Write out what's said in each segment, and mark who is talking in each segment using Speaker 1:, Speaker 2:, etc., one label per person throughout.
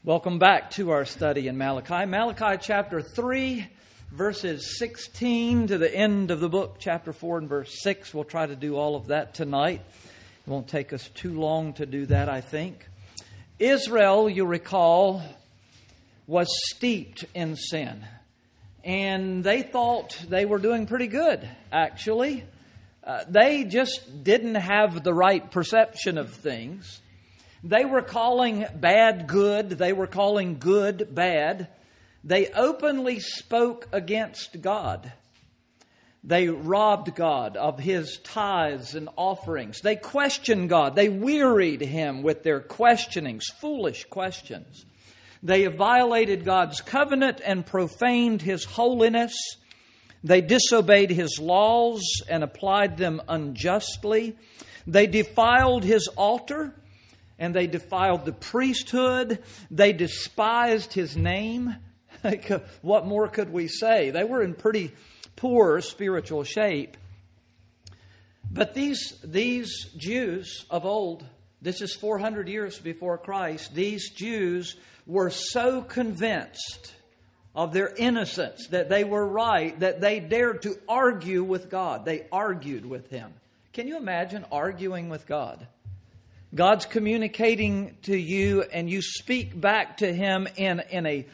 Speaker 1: Welcome back to our study in Malachi. Malachi chapter 3, verses 16 to the end of the book, chapter 4 and verse 6. We'll try to do all of that tonight. It won't take us too long to do that, I think. Israel, you recall, was steeped in sin. And they thought they were doing pretty good, actually. They just didn't have the right perception of things. They were calling bad good. They were calling good bad. They openly spoke against God. They robbed God of His tithes and offerings. They questioned God. They wearied Him with their questionings, foolish questions. They violated God's covenant and profaned His holiness. They disobeyed His laws and applied them unjustly. They defiled His altar. And they defiled the priesthood. They despised His name. What more could we say? They were in pretty poor spiritual shape. But these Jews of old, this is 400 years before Christ, these Jews were so convinced of their innocence, that they were right, that they dared to argue with God. They argued with Him. Can you imagine arguing with God? God's communicating to you and you speak back to Him in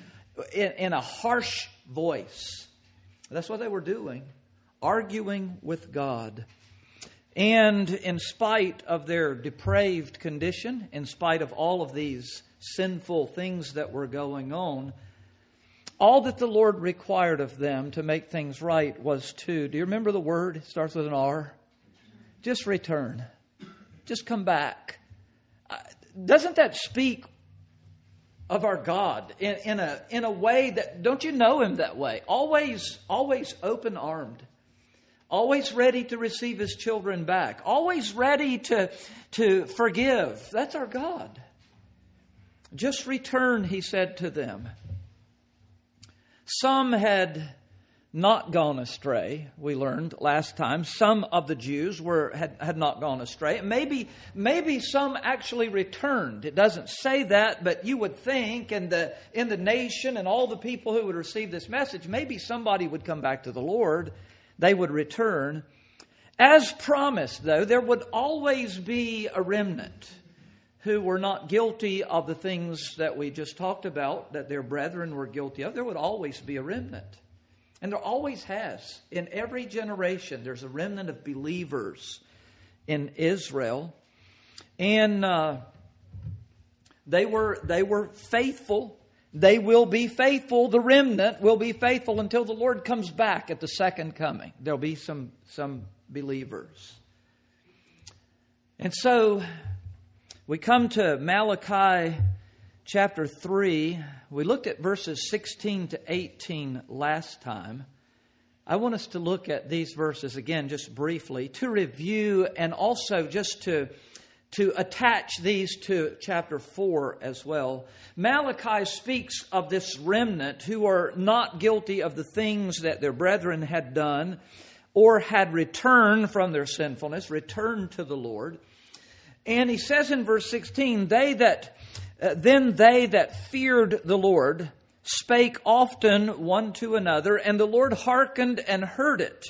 Speaker 1: a harsh voice. That's what they were doing, arguing with God. And in spite of their depraved condition, in spite of all of these sinful things that were going on, all that the Lord required of them to make things right was to, do you remember the word? It starts with an R. Just return. Just come back. Doesn't that speak of our God in a way that, don't you know Him that way? Always open-armed. Always ready to receive His children back. Always ready to forgive. That's our God. Just return, He said to them. Some had not gone astray, we learned last time. Some of the Jews had not gone astray. Maybe some actually returned. It doesn't say that, but you would think in the nation and all the people who would receive this message, maybe somebody would come back to the Lord. They would return. As promised, though, there would always be a remnant who were not guilty of the things that we just talked about, that their brethren were guilty of. There would always be a remnant. And there always has. In every generation, there's a remnant of believers in Israel. And they were faithful. They will be faithful. The remnant will be faithful until the Lord comes back at the second coming. There'll be some believers. And so we come to Malachi chapter 3. We looked at verses 16 to 18 last time. I want us to look at these verses again just briefly to review and also just to attach these to chapter 4 as well. Malachi speaks of this remnant who are not guilty of the things that their brethren had done or had returned from their sinfulness, returned to the Lord. And he says in verse 16, Then they that feared the Lord spake often one to another, and the Lord hearkened and heard it.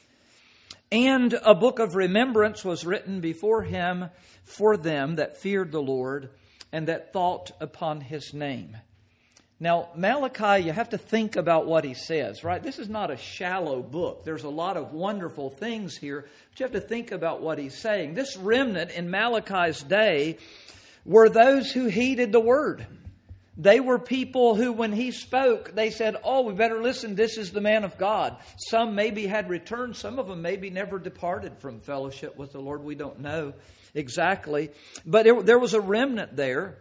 Speaker 1: And a book of remembrance was written before Him for them that feared the Lord and that thought upon His name. Now, Malachi, you have to think about what he says, right? This is not a shallow book. There's a lot of wonderful things here, but you have to think about what he's saying. This remnant in Malachi's day were those who heeded the word. They were people who, when he spoke, they said, oh, we better listen. This is the man of God. Some maybe had returned. Some of them maybe never departed from fellowship with the Lord. We don't know exactly. But there was a remnant there.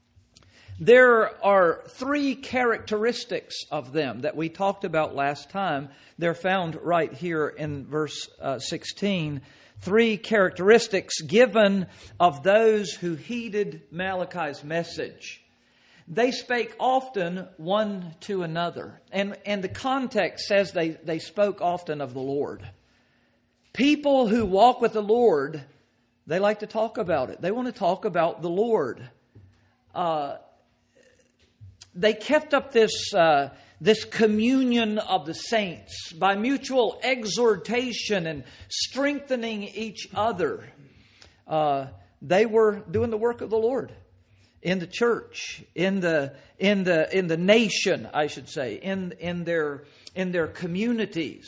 Speaker 1: There are three characteristics of them that we talked about last time. They're found right here in verse 16. Three characteristics given of those who heeded Malachi's message. They spake often one to another. And the context says they spoke often of the Lord. People who walk with the Lord, they like to talk about it. They want to talk about the Lord. they kept up this communion of the saints by mutual exhortation and strengthening each other. They were doing the work of the Lord in the church, in the nation, I should say, in their communities.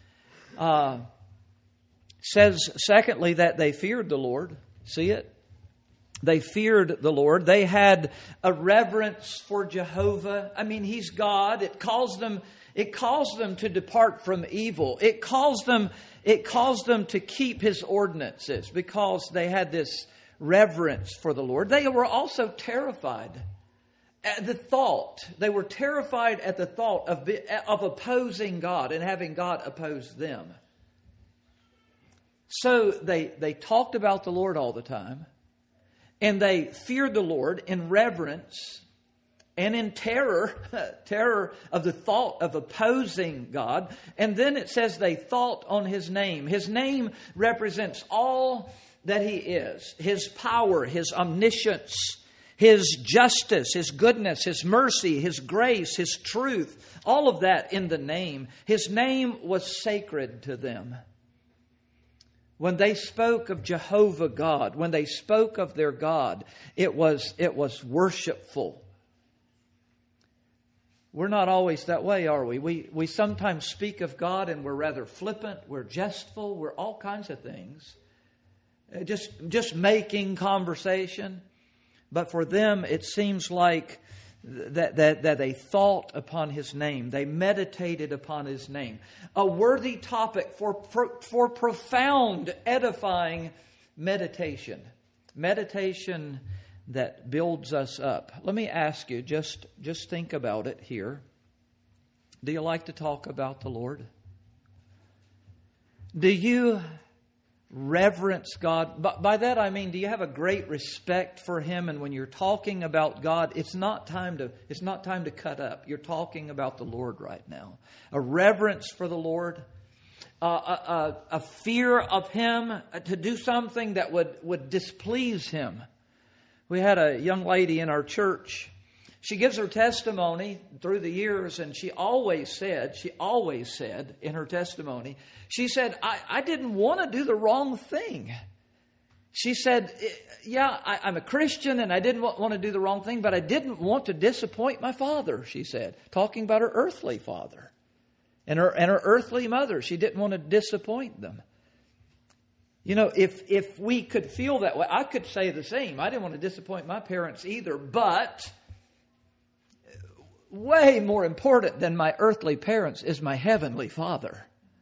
Speaker 1: Says secondly that they feared the Lord. See it? They feared the Lord. They had a reverence for Jehovah. I mean, He's God. It calls them to depart from evil. It calls them to keep His ordinances because they had this reverence for the Lord. They were also terrified at the thought. They were terrified at the thought of opposing God and having God oppose them. So they talked about the Lord all the time. And they feared the Lord in reverence and in terror of the thought of opposing God. And then it says they thought on His name. His name represents all that He is. His power, His omniscience, His justice, His goodness, His mercy, His grace, His truth. All of that in the name. His name was sacred to them. When they spoke of Jehovah God, when they spoke of their God, it was worshipful. We're not always that way, are we? We sometimes speak of God and we're rather flippant, we're jestful, we're all kinds of things. Just making conversation. But for them, it seems like that they thought upon His name. They meditated upon His name. A worthy topic for profound, edifying meditation. Meditation that builds us up. Let me ask you, just think about it here. Do you like to talk about the Lord? Do you reverence God? By that I mean, do you have a great respect for Him? And when you're talking about God, it's not time to cut up. You're talking about the Lord right now. A reverence for the Lord, a fear of Him, to do something that would displease Him. We had a young lady in our church. She gives her testimony through the years, and she always said in her testimony, she said, I didn't want to do the wrong thing. She said, yeah, I'm a Christian and I didn't want to do the wrong thing, but I didn't want to disappoint my father, she said, talking about her earthly father and her earthly mother. She didn't want to disappoint them. You know, if we could feel that way, I could say the same. I didn't want to disappoint my parents either, but way more important than my earthly parents is my heavenly Father.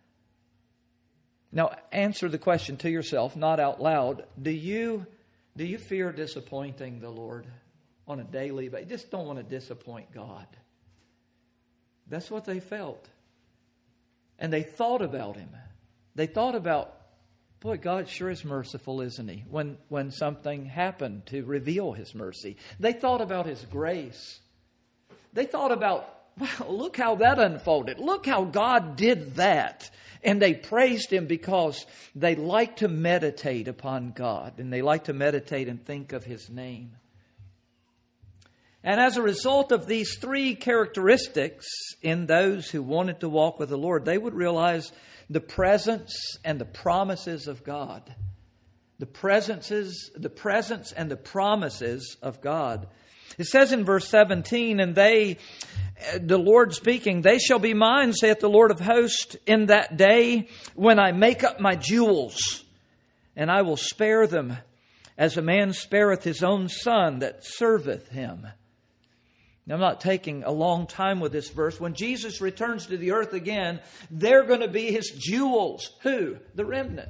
Speaker 1: Now, answer the question to yourself, not out loud. Do you fear disappointing the Lord on a daily basis? Just don't want to disappoint God. That's what they felt. And they thought about Him. They thought about, boy, God sure is merciful, isn't He? When something happened to reveal His mercy. They thought about His grace. They thought about, wow, look how that unfolded. Look how God did that. And they praised Him because they like to meditate upon God. And they like to meditate and think of His name. And as a result of these three characteristics in those who wanted to walk with the Lord, they would realize the presence and the promises of God. The presence and the promises of God. It says in verse 17, and the Lord speaking, they shall be mine, saith the Lord of hosts, in that day when I make up my jewels, and I will spare them as a man spareth his own son that serveth him. Now, I'm not taking a long time with this verse. When Jesus returns to the earth again, they're going to be His jewels. Who? The remnant.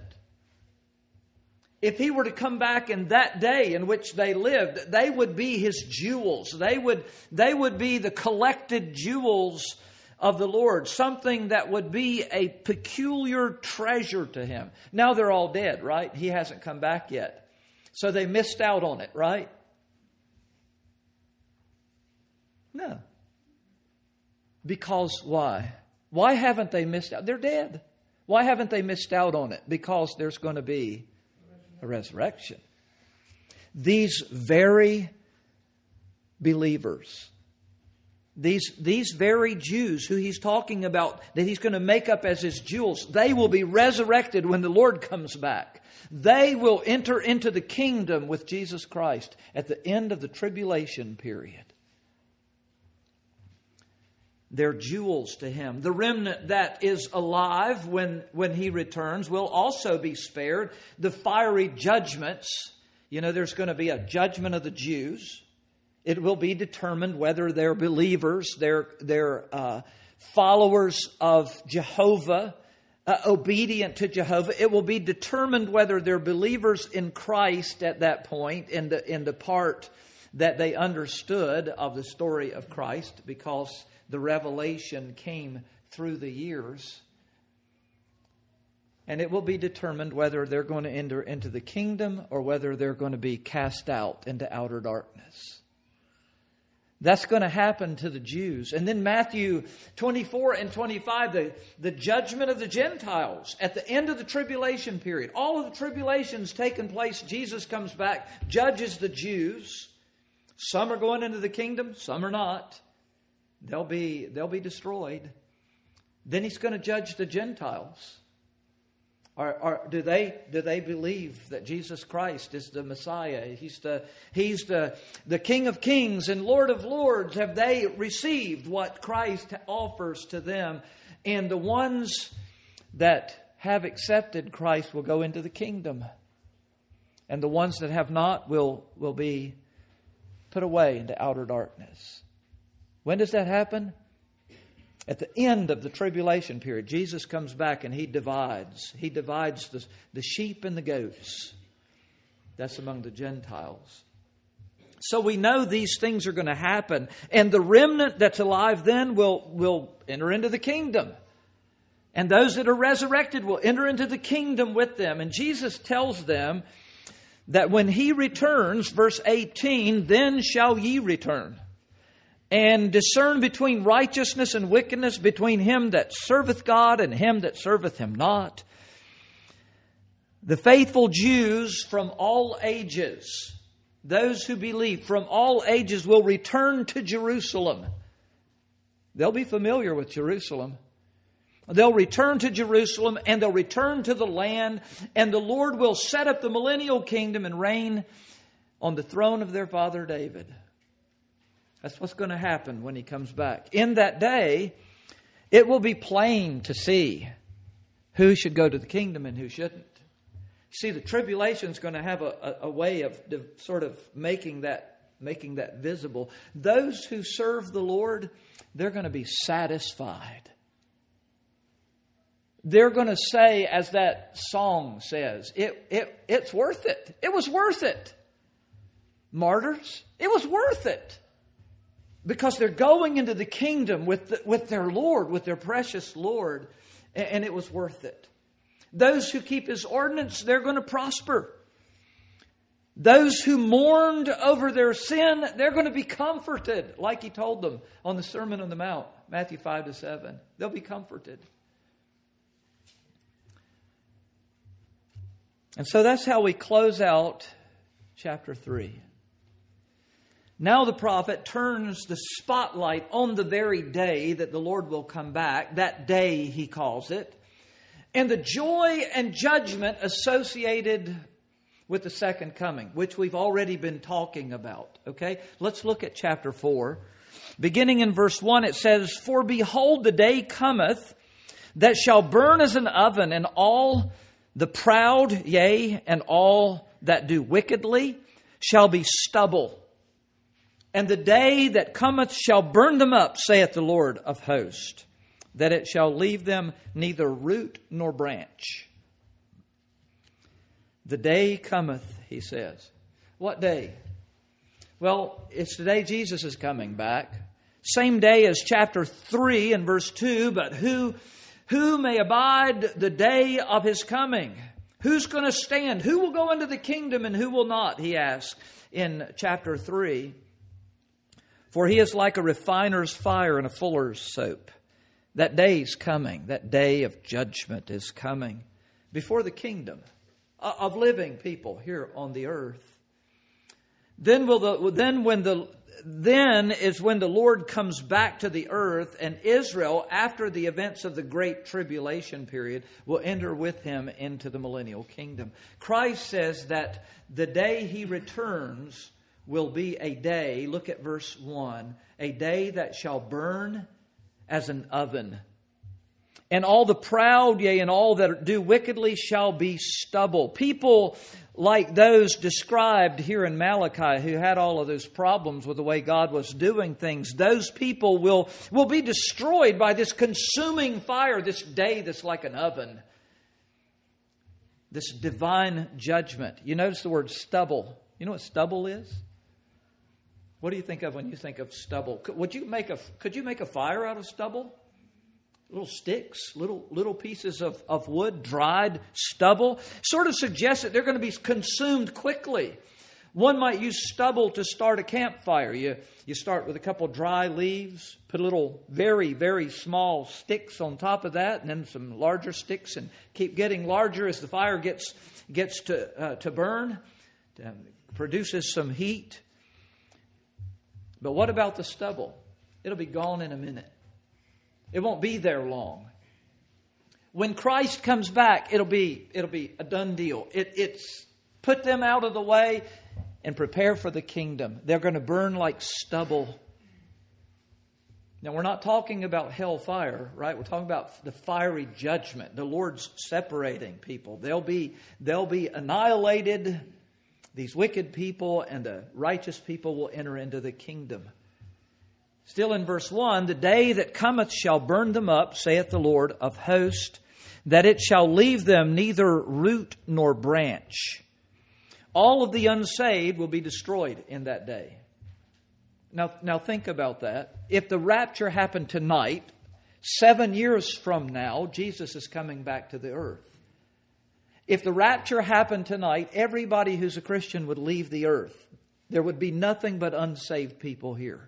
Speaker 1: If He were to come back in that day in which they lived, they would be His jewels. They would be the collected jewels of the Lord. Something that would be a peculiar treasure to Him. Now they're all dead, right? He hasn't come back yet. So they missed out on it, right? No. Because why? Why haven't they missed out? They're dead. Why haven't they missed out on it? Because there's going to be a resurrection. These very believers these very Jews who he's talking about, that he's going to make up as his jewels, they will be resurrected when the Lord comes back. They will enter into the kingdom with Jesus Christ at the end of the tribulation period. They're jewels to him. The remnant that is alive when he returns will also be spared the fiery judgments. You know, there's going to be a judgment of the Jews. It will be determined whether they're believers, they're followers of Jehovah, obedient to Jehovah. It will be determined whether they're believers in Christ at that point, in the part that they understood of the story of Christ, because the revelation came through the years. And it will be determined whether they're going to enter into the kingdom or whether they're going to be cast out into outer darkness. That's going to happen to the Jews. And then Matthew 24 and 25, the judgment of the Gentiles at the end of the tribulation period. All of the tribulation's taken place. Jesus comes back, judges the Jews. Some are going into the kingdom, some are not. They'll be destroyed. Then he's going to judge the Gentiles. Do they believe that Jesus Christ is the Messiah? He's the King of Kings and Lord of Lords. Have they received what Christ offers to them? And the ones that have accepted Christ will go into the kingdom. And the ones that have not will be put away into outer darkness. When does that happen? At the end of the tribulation period. Jesus comes back and He divides. He divides the sheep and the goats. That's among the Gentiles. So we know these things are going to happen. And the remnant that's alive then will enter into the kingdom. And those that are resurrected will enter into the kingdom with them. And Jesus tells them that when He returns, verse 18, then shall ye return, and discern between righteousness and wickedness, between him that serveth God and him that serveth Him not. The faithful Jews from all ages, those who believe from all ages, will return to Jerusalem. They'll be familiar with Jerusalem. They'll return to Jerusalem and they'll return to the land, and the Lord will set up the millennial kingdom and reign on the throne of their father David. That's what's going to happen when He comes back. In that day, it will be plain to see who should go to the kingdom and who shouldn't. See, the tribulation is going to have a way of sort of making that visible. Those who serve the Lord, they're going to be satisfied. They're going to say, as that song says, it's worth it. It was worth it. Martyrs, it was worth it. Because they're going into the kingdom with their Lord, with their precious Lord. And it was worth it. Those who keep His ordinance, they're going to prosper. Those who mourned over their sin, they're going to be comforted. Like He told them on the Sermon on the Mount, Matthew 5-7. They'll be comforted. And so that's how we close out chapter 3. Now the prophet turns the spotlight on the very day that the Lord will come back. That day, he calls it. And the joy and judgment associated with the second coming, which we've already been talking about. Okay? Let's look at chapter 4. Beginning in verse 1, it says, For behold, the day cometh that shall burn as an oven, and all the proud, yea, and all that do wickedly shall be stubble. And the day that cometh shall burn them up, saith the Lord of hosts, that it shall leave them neither root nor branch. The day cometh, he says. What day? Well, it's the day Jesus is coming back. Same day as chapter 3 and verse 2, but who may abide the day of His coming? Who's going to stand? Who will go into the kingdom and who will not, he asks in chapter 3. For he is like a refiner's fire and a fuller's soap. That day's coming. That day of judgment is coming before the kingdom of living people here on the earth. Then when the then is when the Lord comes back to the earth, and Israel, after the events of the Great Tribulation period, will enter with Him into the millennial kingdom. Christ says that the day He returns will be a day, look at verse 1, a day that shall burn as an oven. And all the proud, yea, and all that do wickedly shall be stubble. People like those described here in Malachi who had all of those problems with the way God was doing things, those people will be destroyed by this consuming fire, this day that's like an oven. This divine judgment. You notice the word stubble. You know what stubble is? What do you think of when you think of stubble? Could you make a fire out of stubble? Little sticks, little pieces of wood, dried stubble, sort of suggests that they're going to be consumed quickly. One might use stubble to start a campfire. You start with a couple dry leaves, put a little very, very small sticks on top of that, and then some larger sticks, and keep getting larger as the fire gets to burn, produces some heat. But what about the stubble? It'll be gone in a minute. It won't be there long. When Christ comes back, it'll be a done deal. It's put them out of the way and prepare for the kingdom. They're going to burn like stubble. Now, we're not talking about hellfire, right? We're talking about the fiery judgment. The Lord's separating people. They'll be annihilated. These wicked people and the righteous people will enter into the kingdom. Still in verse 1, the day that cometh shall burn them up, saith the Lord of hosts, that it shall leave them neither root nor branch. All of the unsaved will be destroyed in that day. Now think about that. If the rapture happened tonight, 7 years from now, Jesus is coming back to the earth. If the rapture happened tonight, everybody who's a Christian would leave the earth. There would be nothing but unsaved people here.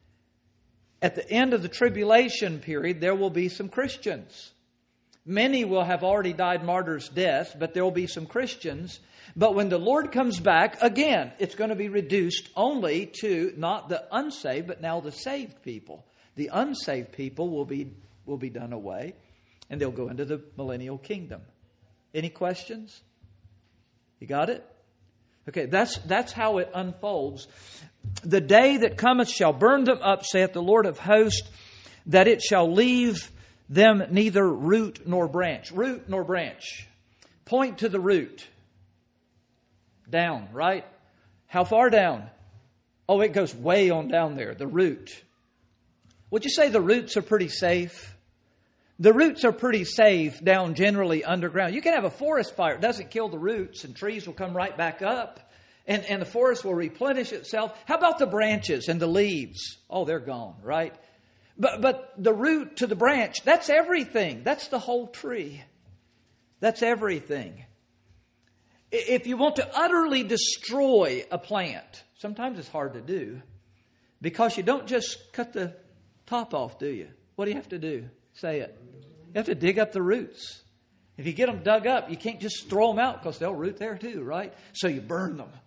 Speaker 1: At the end of the tribulation period, there will be some Christians. Many will have already died martyrs' deaths, but there will be some Christians. But when the Lord comes back, again, it's going to be reduced only to not the unsaved, but now the saved people. The unsaved people will be done away, and they'll go into the millennial kingdom. Any questions? You got it? Okay, that's how it unfolds. The day that cometh shall burn them up, saith the Lord of hosts, that it shall leave them neither root nor branch. Root nor branch. Point to the root. Down, right? How far down? Oh, it goes way on down there, the root. Would you say the roots are pretty safe? The roots are pretty safe down generally underground. You can have a forest fire. It doesn't kill the roots, and trees will come right back up. And the forest will replenish itself. How about the branches and the leaves? Oh, they're gone, right? But the root to the branch, that's everything. That's the whole tree. That's everything. If you want to utterly destroy a plant, sometimes it's hard to do, because you don't just cut the top off, do you? What do you have to do? Say it. You have to dig up the roots. If you get them dug up, you can't just throw them out because they'll root there too, right? So you burn them.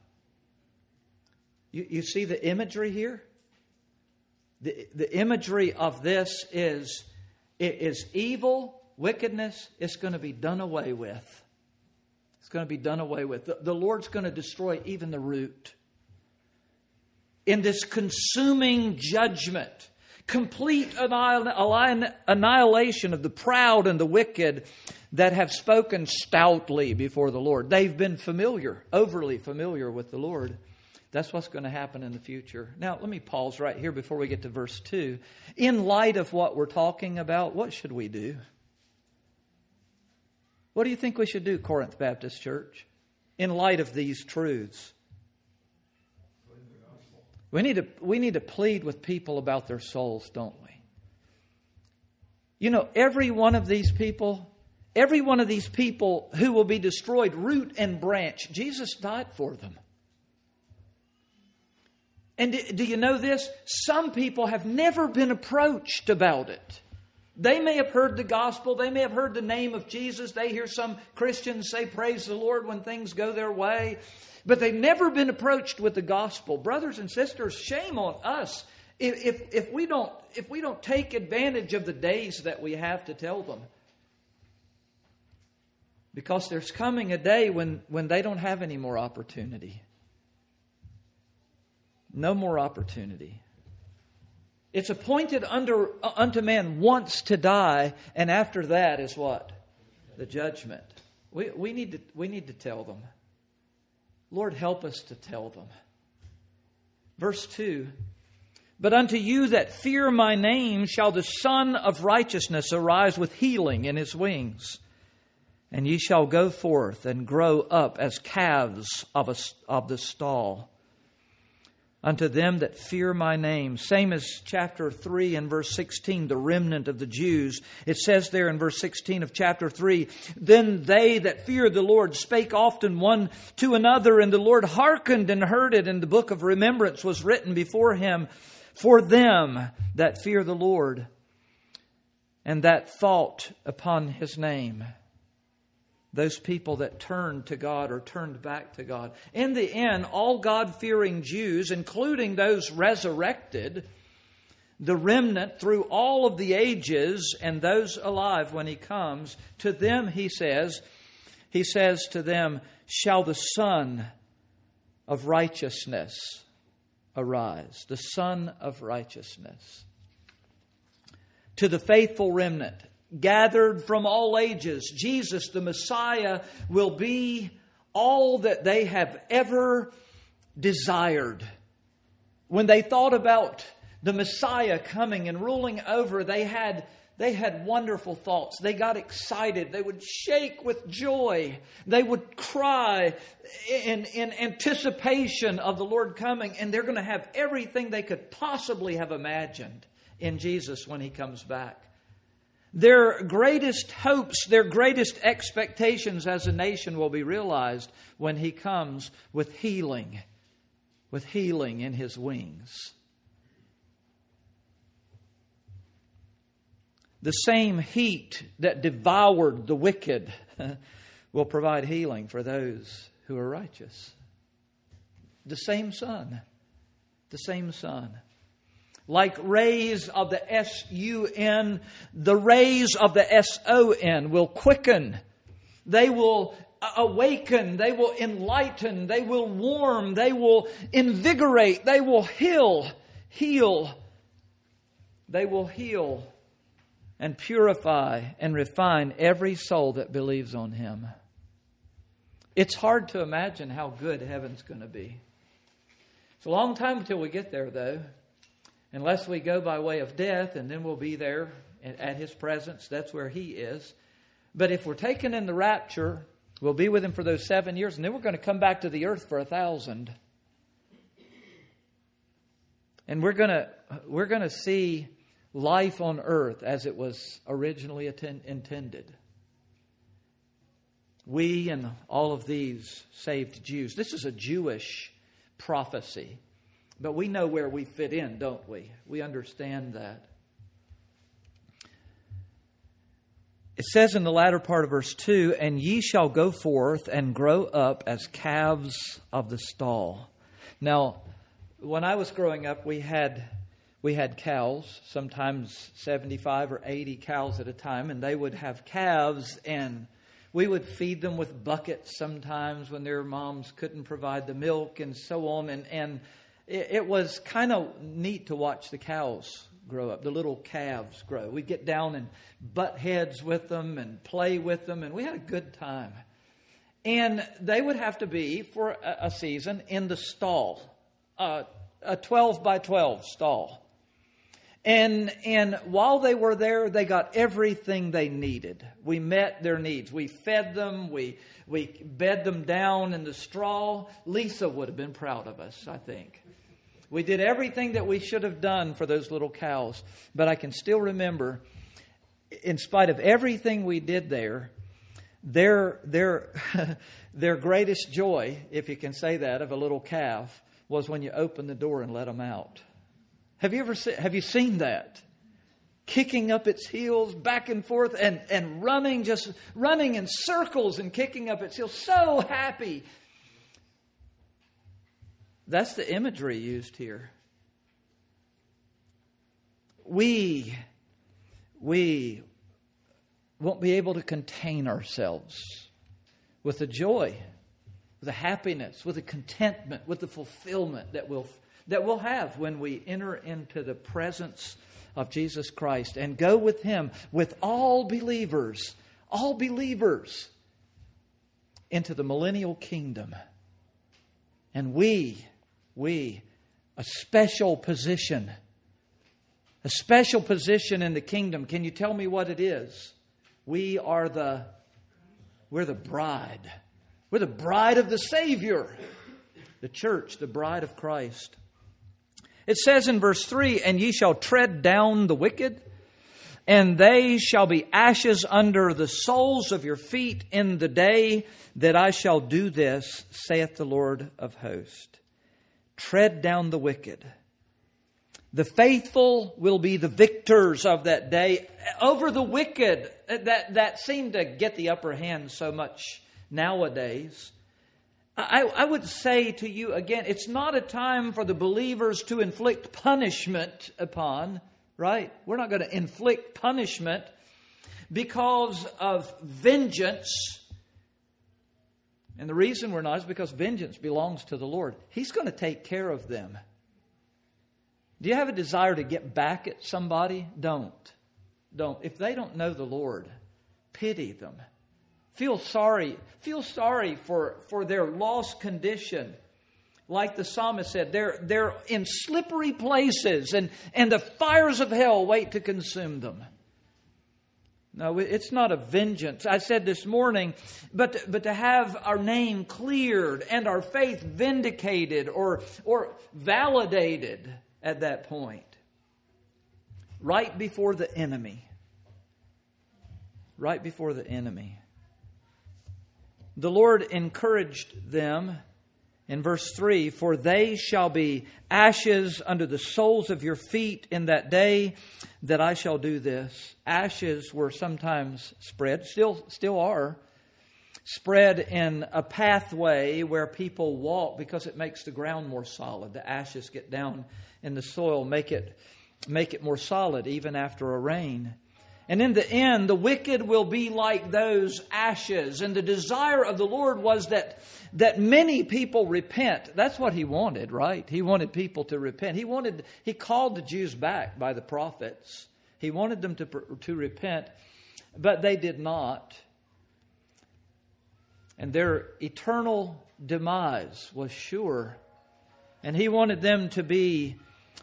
Speaker 1: You see the imagery here? The imagery of this is evil, wickedness. It's going to be done away with. It's going to be done away with. The Lord's going to destroy even the root. In this consuming judgment, complete annihilation of the proud and the wicked that have spoken stoutly before the Lord. They've been overly familiar with the Lord. That's what's going to happen in the future. Now, let me pause right here before we get to verse 2. In light of what we're talking about, what should we do? What do you think we should do, Corinth Baptist Church, in light of these truths? We need to plead with people about their souls, don't we? You know, every one of these people who will be destroyed, root and branch, Jesus died for them. And do you know this? Some people have never been approached about it. They may have heard the gospel. They may have heard the name of Jesus. They hear some Christians say, praise the Lord, when things go their way. But they've never been approached with the gospel. Brothers and sisters, shame on us if we don't take advantage of the days that we have to tell them. Because there's coming a day when they don't have any more opportunity. No more opportunity. It's appointed unto man once to die, and after that is what? The judgment. We need to tell them. Lord, help us to tell them. Verse 2. But unto you that fear my name shall the Son of Righteousness arise with healing in his wings. And ye shall go forth and grow up as calves of the stall. Unto them that fear my name. Same as chapter 3 and verse 16, the remnant of the Jews. It says there in verse 16 of chapter 3, Then they that feared the Lord spake often one to another, and the Lord hearkened and heard it, and the book of remembrance was written before him for them that fear the Lord, and that thought upon his name. Those people that turned to God or turned back to God. In the end, all God-fearing Jews, including those resurrected, the remnant through all of the ages and those alive when He comes, to them He says to them, shall the Son of Righteousness arise. The Son of Righteousness. To the faithful remnant, gathered from all ages, Jesus, the Messiah, will be all that they have ever desired. When they thought about the Messiah coming and ruling over, they had wonderful thoughts. They got excited. They would shake with joy. They would cry in anticipation of the Lord coming. And they're going to have everything they could possibly have imagined in Jesus when He comes back. Their greatest hopes, their greatest expectations as a nation will be realized when He comes with healing in His wings. The same heat that devoured the wicked will provide healing for those who are righteous. The same sun. Like rays of the S-U-N, the rays of the S-O-N will quicken. They will awaken. They will enlighten. They will warm. They will invigorate. They will heal. They will heal and purify and refine every soul that believes on Him. It's hard to imagine how good heaven's going to be. It's a long time until we get there, though. Unless we go by way of death, and then we'll be there at His presence. That's where He is. But if we're taken in the rapture, we'll be with Him for those 7 years, and then we're going to come back to the earth for 1,000. And we're going to see life on earth as it was originally intended. We and all of these saved Jews. This is a Jewish prophecy. But we know where we fit in, don't we? We understand that. It says in the latter part of verse 2, And ye shall go forth and grow up as calves of the stall. Now, when I was growing up, we had cows, sometimes 75 or 80 cows at a time, and they would have calves, and we would feed them with buckets sometimes when their moms couldn't provide the milk and so on. And it was kind of neat to watch the cows grow up, the little calves grow. We'd get down and butt heads with them and play with them, and we had a good time. And they would have to be, for a season, in the stall, a 12 by 12 stall. And while they were there, they got everything they needed. We met their needs. We fed them. We bed them down in the straw. Lisa would have been proud of us, I think. We did everything that we should have done for those little cows. But I can still remember, in spite of everything we did there, their greatest joy, if you can say that, of a little calf was when you opened the door and let them out. Have you seen that? kicking up its heels back and forth and running, just running in circles and kicking up its heels. So happy. That's the imagery used here. We won't be able to contain ourselves with the joy, with the happiness, with the contentment, with the fulfillment that we'll have when we enter into the presence of Jesus Christ and go with Him, with all believers into the millennial kingdom. And we, a special position in the kingdom. Can you tell me what it is? We're the bride. We're the bride of the Savior. The church, the bride of Christ. It says in verse 3, "And ye shall tread down the wicked, and they shall be ashes under the soles of your feet in the day that I shall do this, saith the Lord of hosts." Tread down the wicked. The faithful will be the victors of that day over the wicked that seem to get the upper hand so much nowadays. I would say to you again, it's not a time for the believers to inflict punishment upon, right? We're not going to inflict punishment because of vengeance. And the reason we're not is because vengeance belongs to the Lord. He's going to take care of them. Do you have a desire to get back at somebody? Don't. If they don't know the Lord, pity them. Feel sorry for their lost condition. Like the psalmist said, they're in slippery places and the fires of hell wait to consume them. No, it's not a vengeance. I said this morning, but to have our name cleared and our faith vindicated or validated at that point. Right before the enemy. Right before the enemy. The Lord encouraged them in verse 3, "For they shall be ashes under the soles of your feet in that day that I shall do this." Ashes were sometimes spread, still are, spread in a pathway where people walk because it makes the ground more solid. The ashes get down in the soil, make it more solid even after a rain. And in the end, the wicked will be like those ashes. And the desire of the Lord was that many people repent. That's what He wanted, right? He wanted people to repent. He called the Jews back by the prophets. He wanted them to repent, but they did not. And their eternal demise was sure. And He wanted them to be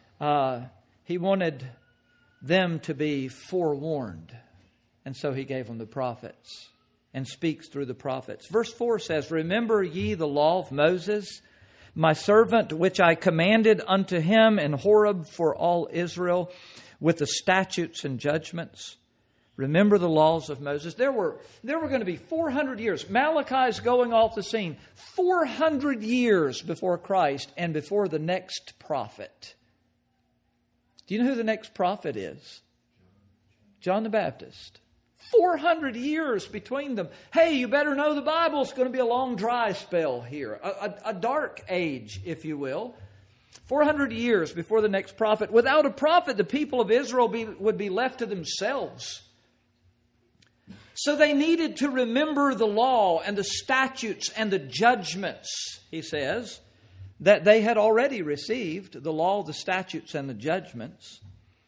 Speaker 1: forewarned. And so He gave them the prophets and speaks through the prophets. Verse 4 says, "Remember ye the law of Moses, my servant, which I commanded unto him in Horeb for all Israel, with the statutes and judgments." Remember the laws of Moses. There were going to be 400 years. Malachi's going off the scene. 400 years before Christ and before the next prophet. Do you know who the next prophet is? John the Baptist. 400 years between them. Hey, you better know the Bible. It's going to be a long dry spell here. A dark age, if you will. 400 years before the next prophet. Without a prophet, the people of Israel would be left to themselves. So they needed to remember the law and the statutes and the judgments, he says, that they had already received, the law, the statutes, and the judgments.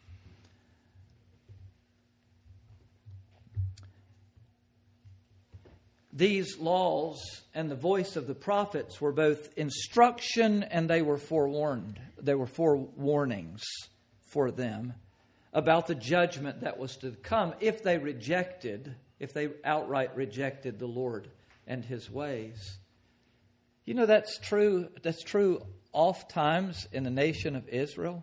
Speaker 1: These laws and the voice of the prophets were both instruction and they were forewarned. They were forewarnings for them about the judgment that was to come if they outright rejected the Lord and His ways. You know, that's true oft times in the nation of Israel.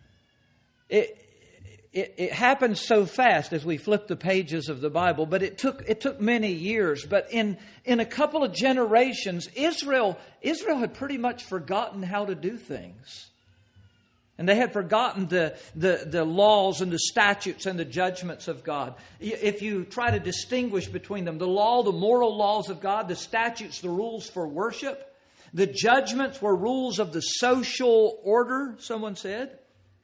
Speaker 1: It happened so fast as we flip the pages of the Bible, but it took many years. But in a couple of generations, Israel had pretty much forgotten how to do things. And they had forgotten the laws and the statutes and the judgments of God. If you try to distinguish between them, the law, the moral laws of God, the statutes, the rules for worship, the judgments were rules of the social order, someone said.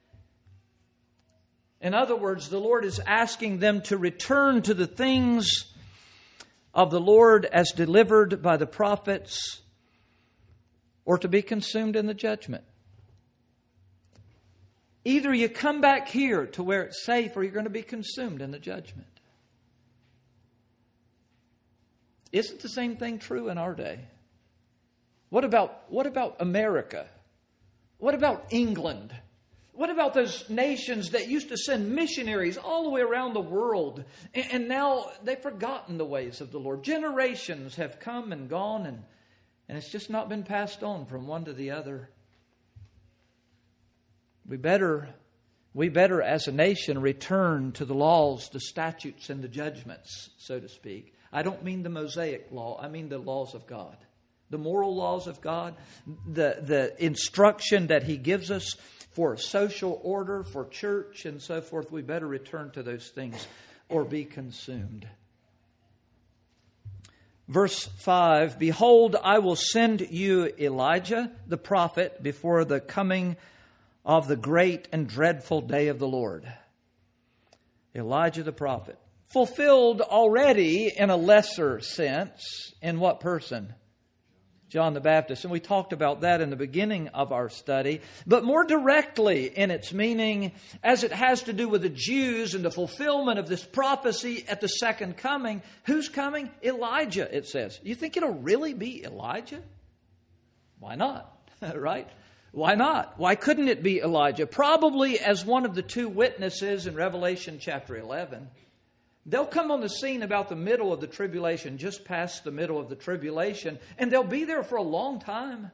Speaker 1: In other words, the Lord is asking them to return to the things of the Lord as delivered by the prophets, or to be consumed in the judgment. Either you come back here to where it's safe, or you're going to be consumed in the judgment. Isn't the same thing true in our day? What about America? What about England? What about those nations that used to send missionaries all the way around the world, and now they've forgotten the ways of the Lord? Generations have come and gone, and it's just not been passed on from one to the other. We better as a nation return to the laws, the statutes, and the judgments, so to speak. I don't mean the Mosaic law. I mean the laws of God. The moral laws of God, the instruction that He gives us for social order, for church, and so forth. We better return to those things or be consumed. Verse 5, "Behold, I will send you Elijah the prophet before the coming of the great and dreadful day of the Lord." Elijah the prophet. Fulfilled already in a lesser sense. In what person? John the Baptist. And we talked about that in the beginning of our study. But more directly in its meaning, as it has to do with the Jews and the fulfillment of this prophecy at the second coming. Who's coming? Elijah, it says. You think it'll really be Elijah? Why not? Right? Why not? Why couldn't it be Elijah? Probably as one of the two witnesses in Revelation chapter 11. They'll come on the scene about the middle of the tribulation, just past the middle of the tribulation, and they'll be there for a long time.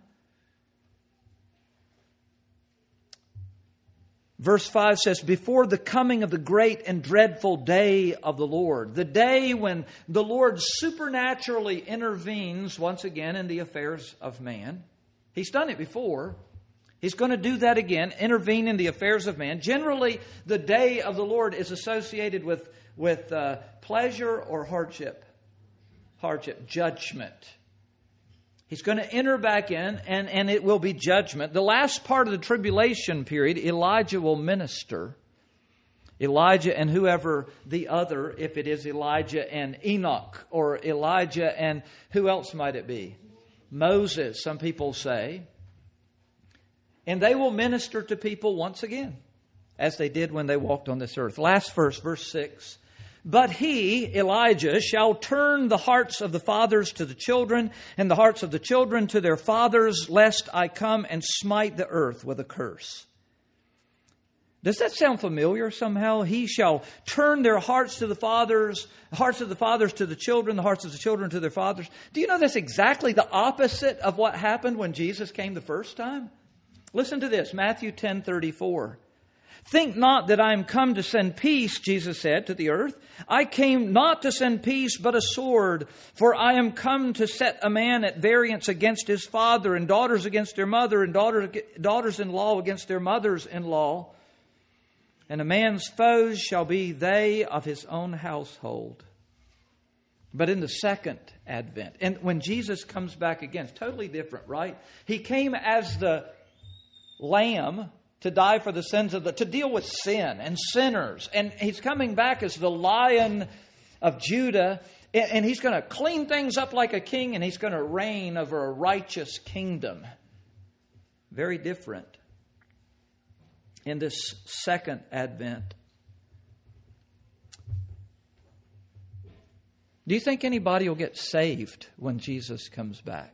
Speaker 1: Verse 5 says, "Before the coming of the great and dreadful day of the Lord." The day when the Lord supernaturally intervenes once again in the affairs of man. He's done it before. He's going to do that again, intervene in the affairs of man. Generally, the day of the Lord is associated with pleasure or hardship. Hardship, judgment. He's going to enter back in, and it will be judgment. The last part of the tribulation period, Elijah will minister. Elijah and whoever the other, if it is Elijah and Enoch, or Elijah and who else might it be? Moses, some people say. And they will minister to people once again, as they did when they walked on this earth. Last verse, verse 6. "But he, Elijah, shall turn the hearts of the fathers to the children, and the hearts of the children to their fathers, lest I come and smite the earth with a curse." Does that sound familiar somehow? He shall turn their hearts to the fathers, hearts of the fathers to the children, the hearts of the children to their fathers. Do you know that's exactly the opposite of what happened when Jesus came the first time? Listen to this, Matthew 10:34. "Think not that I am come to send peace," Jesus said, "to the earth. I came not to send peace, but a sword. For I am come to set a man at variance against his father, and daughters against their mother, and daughters-in-law against their mothers-in-law. And a man's foes shall be they of his own household." But in the second advent, and when Jesus comes back again, it's totally different, right? He came as the Lamb to die for the sins to deal with sin and sinners. And He's coming back as the Lion of Judah. And He's going to clean things up like a king, and He's going to reign over a righteous kingdom. Very different in this second advent. Do you think anybody will get saved when Jesus comes back?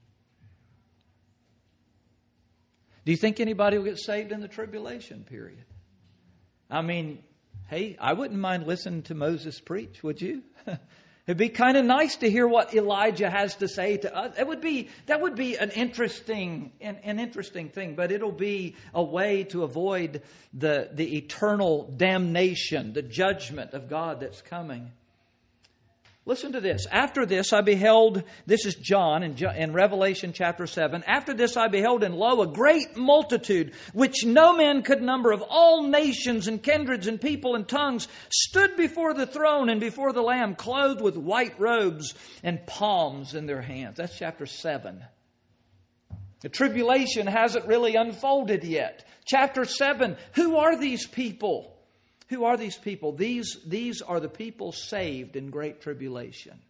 Speaker 1: Do you think anybody will get saved in the tribulation period? I mean, hey, I wouldn't mind listening to Moses preach, would you? It'd be kind of nice to hear what Elijah has to say to us. That would be an interesting thing, but it'll be a way to avoid the eternal damnation, the judgment of God that's coming. Listen to this. After this I beheld, this is John in Revelation chapter 7. After this I beheld, and lo, a great multitude, which no man could number, of all nations and kindreds and people and tongues, stood before the throne and before the Lamb, clothed with white robes and palms in their hands. That's chapter 7. The tribulation hasn't really unfolded yet. Chapter 7, who are these people? Who are these people? These are the people saved in great tribulation.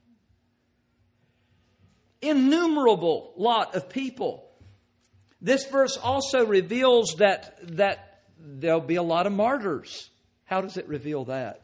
Speaker 1: Innumerable lot of people. This verse also reveals that there'll be a lot of martyrs. How does it reveal that?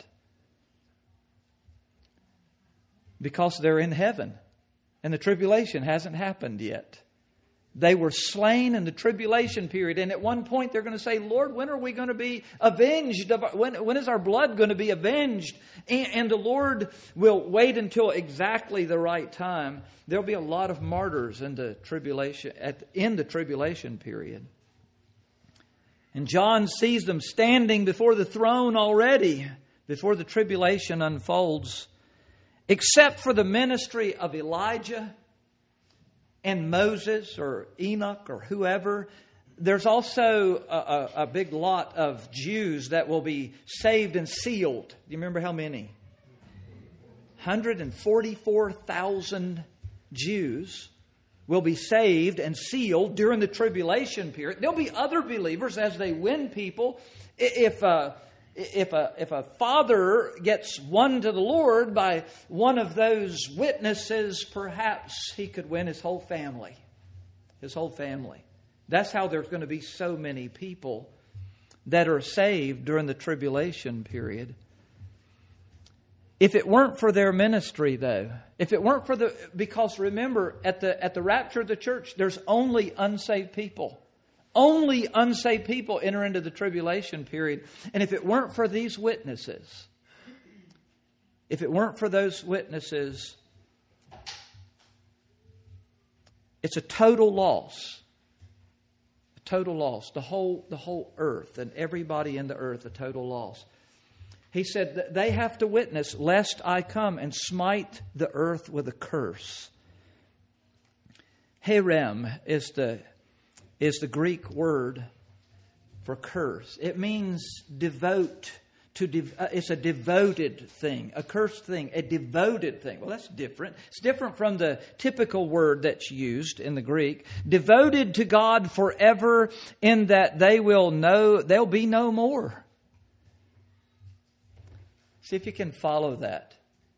Speaker 1: Because they're in heaven and the tribulation hasn't happened yet. They were slain in the tribulation period. And at one point they're going to say, Lord, when are we going to be avenged? When is our blood going to be avenged? And the Lord will wait until exactly the right time. There'll be a lot of martyrs in the tribulation period. And John sees them standing before the throne already, before the tribulation unfolds. Except for the ministry of Elijah and Moses or Enoch or whoever, there's also a big lot of Jews that will be saved and sealed. Do you remember how many? 144,000 Jews will be saved and sealed during the tribulation period. There'll be other believers as they win people. If a father gets won to the Lord by one of those witnesses, perhaps he could win his whole family. His whole family. That's how there's going to be so many people that are saved during the tribulation period. If it weren't for their ministry, though, because remember, at the rapture of the church, there's only unsaved people. Only unsaved people enter into the tribulation period. And if it weren't for these witnesses, it's a total loss. A total loss. The whole earth and everybody in the earth, a total loss. He said that they have to witness, lest I come and smite the earth with a curse. Herem is the Greek word for curse. It means devote. It's a devoted thing. A cursed thing. A devoted thing. Well, that's different. It's different from the typical word that's used in the Greek. Devoted to God forever, in that they'll be no more. See if you can follow that.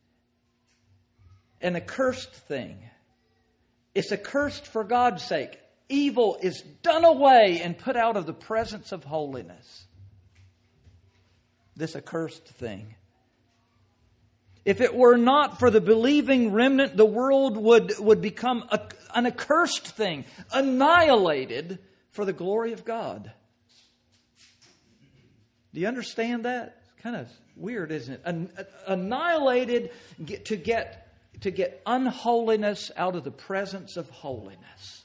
Speaker 1: An accursed thing. It's accursed for God's sake. Evil is done away and put out of the presence of holiness. This accursed thing. If it were not for the believing remnant, the world would become an accursed thing, annihilated for the glory of God. Do you understand that? It's kind of weird, isn't it? Annihilated to get unholiness out of the presence of holiness.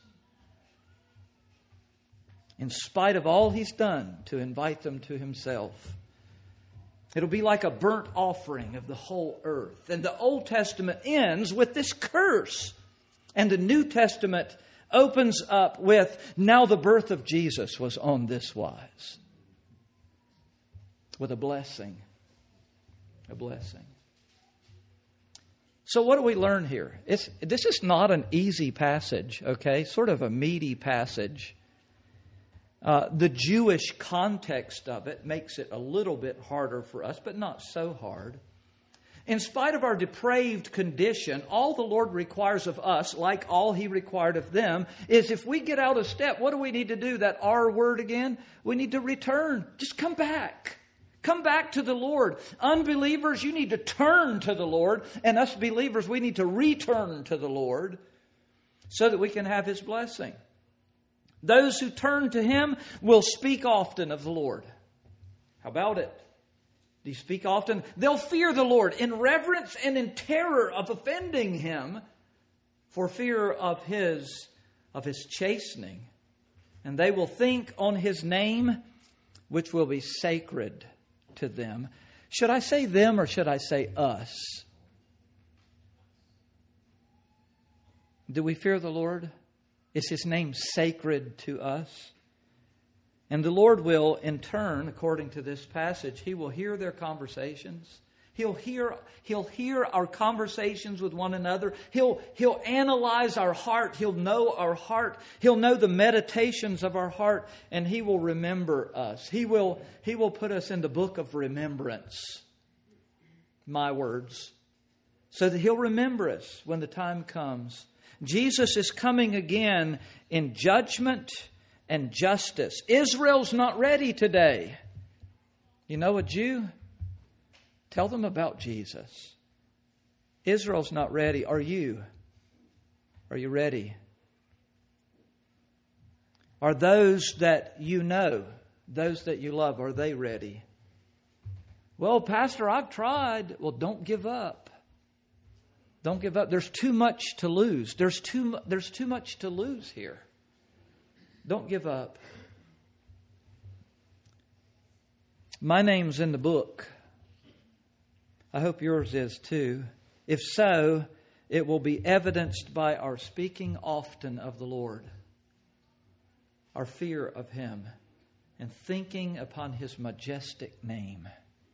Speaker 1: In spite of all He's done to invite them to Himself. It'll be like a burnt offering of the whole earth. And the Old Testament ends with this curse. And the New Testament opens up with, now the birth of Jesus was on this wise. With a blessing. A blessing. So what do we learn here? This is not an easy passage, okay? Sort of a meaty passage. The Jewish context of it makes it a little bit harder for us, but not so hard. In spite of our depraved condition, all the Lord requires of us, like all He required of them, is if we get out of step, what do we need to do? That R word again? We need to return. Just come back. Come back to the Lord. Unbelievers, you need to turn to the Lord. And us believers, we need to return to the Lord so that we can have His blessing. Those who turn to Him will speak often of the Lord. How about it? Do you speak often? They'll fear the Lord in reverence and in terror of offending Him, for fear of His chastening. And they will think on His name, which will be sacred to them. Should I say them or should I say us? Do we fear the Lord? Is His name sacred to us? And the Lord will, in turn, according to this passage, He will hear their conversations. He'll hear our conversations with one another. He'll analyze our heart. He'll know our heart. He'll know the meditations of our heart, and He will remember us. He will put us in the book of remembrance. My words. So that He'll remember us when the time comes. Jesus is coming again in judgment and justice. Israel's not ready today. You know a Jew? Tell them about Jesus. Israel's not ready. Are you? Are you ready? Are those that you know, those that you love, are they ready? Well, Pastor, I've tried. Well, don't give up. Don't give up. There's too much to lose. There's too much to lose here. Don't give up. My name's in the book. I hope yours is too. If so, it will be evidenced by our speaking often of the Lord, our fear of Him, and thinking upon His majestic name.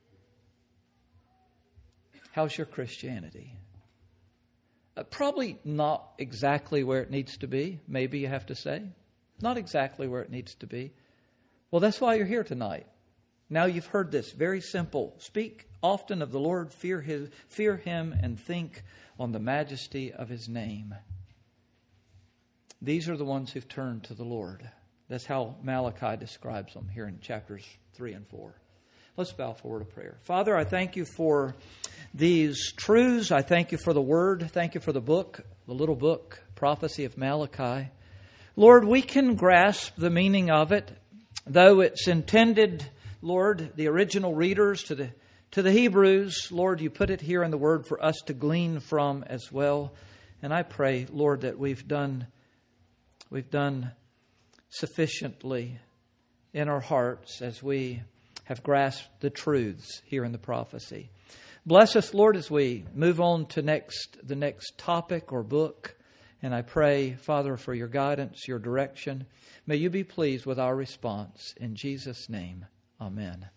Speaker 1: How's your Christianity? Probably not exactly where it needs to be, maybe you have to say. Not exactly where it needs to be. Well, that's why you're here tonight. Now you've heard this. Very simple. Speak often of the Lord, fear Him, and think on the majesty of His name. These are the ones who've turned to the Lord. That's how Malachi describes them here in chapters 3 and 4. Let's bow forward to prayer. Father, I thank You for these truths. I thank You for the Word. Thank You for the book, the little book, Prophecy of Malachi. Lord, we can grasp the meaning of it, though it's intended, Lord, the original readers to the Hebrews. Lord, You put it here in the Word for us to glean from as well. And I pray, Lord, that we've done sufficiently in our hearts as we have grasped the truths here in the prophecy. Bless us, Lord, as we move on to the next topic or book. And I pray, Father, for Your guidance, Your direction. May You be pleased with our response. In Jesus' name, amen.